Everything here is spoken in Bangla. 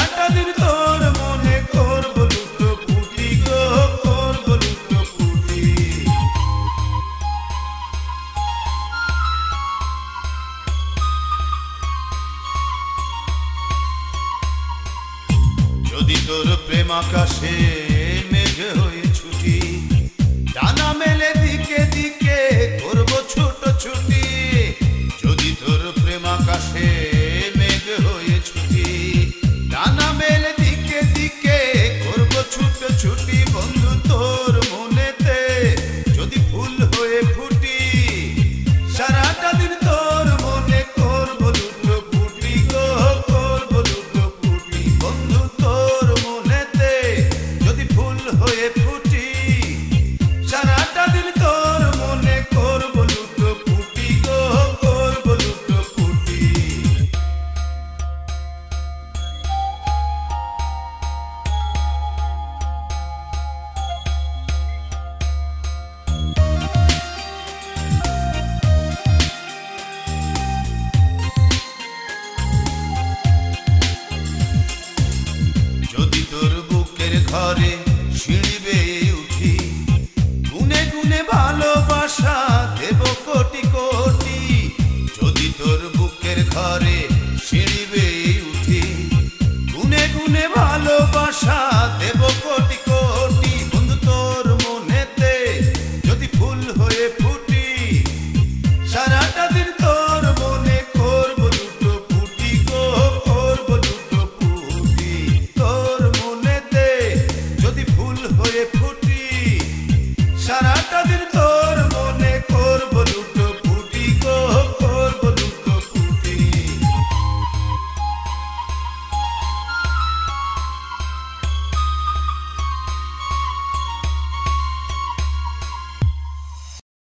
সারাটা দিন তোর মনে করব লুটো পুটি গো, করব লুটো পুটি। যদি তোর প্রেম আকাশে মেঘ হয়ে ছুটি, ডানা মেলে দিকে দিকে করব ছোট ছুটি। যদি তোর প্রেম আকাশে মেঘ হয়ে ছুটি, ডানা মেলে দিকে দিকে করব ছোট ছুটি। বন্ধু তোর মনেতে যদি ফুল হয়ে ফুটি, সারাটা দিন তোর মনে করব লুটো পুটি গো, করব লুটো পুটি। বন্ধু তোর মনেতে যদি ফুল হয়ে ফুটি, সারাটা দিন তোর মনে করব লুটো পুটি গো, করব লুটো পুটি। যদি তোর বুকের ঘরে সিঁড়ি